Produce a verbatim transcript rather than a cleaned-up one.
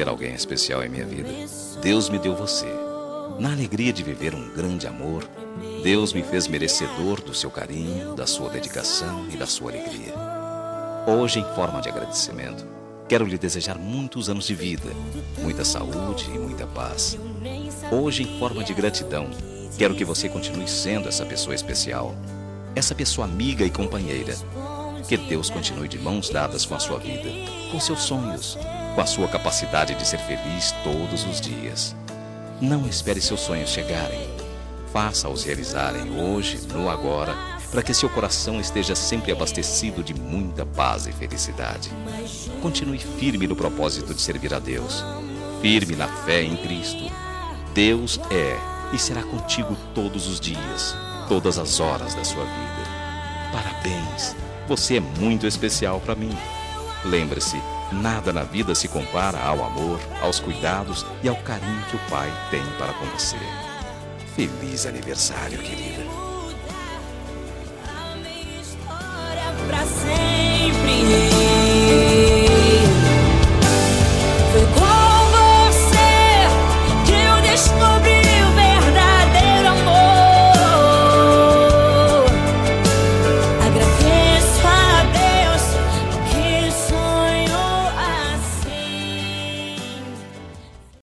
ter alguém especial em minha vida, Deus me deu você. Na alegria de viver um grande amor, Deus me fez merecedor do seu carinho, da sua dedicação e da sua alegria. Hoje, em forma de agradecimento, quero lhe desejar muitos anos de vida, muita saúde e muita paz. Hoje, em forma de gratidão, quero que você continue sendo essa pessoa especial, essa pessoa amiga e companheira. Que Deus continue de mãos dadas com a sua vida, com seus sonhos, com a sua capacidade de ser feliz todos os dias. Não espere seus sonhos chegarem. Faça-os realizarem hoje, no agora, para que seu coração esteja sempre abastecido de muita paz e felicidade. Continue firme no propósito de servir a Deus, firme na fé em Cristo. Deus é e será contigo todos os dias, todas as horas da sua vida. Parabéns! Você é muito especial para mim. Lembre-se, nada na vida se compara ao amor, aos cuidados e ao carinho que o Pai tem para com você. Feliz aniversário, querida. Pra